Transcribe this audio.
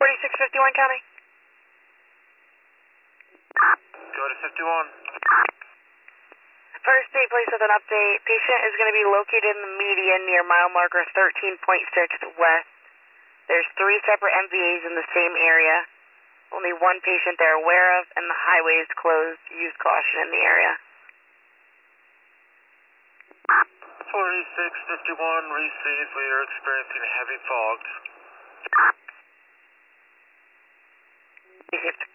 4651 County. Go to 51. First take place with an update. Patient is going to be located in the median near mile marker 13.6 west. There's 3 separate MVAs in the same area. Only one patient they're aware of, and the highway is closed. Use caution in the area. 4651 receives. We are experiencing heavy fog. Received.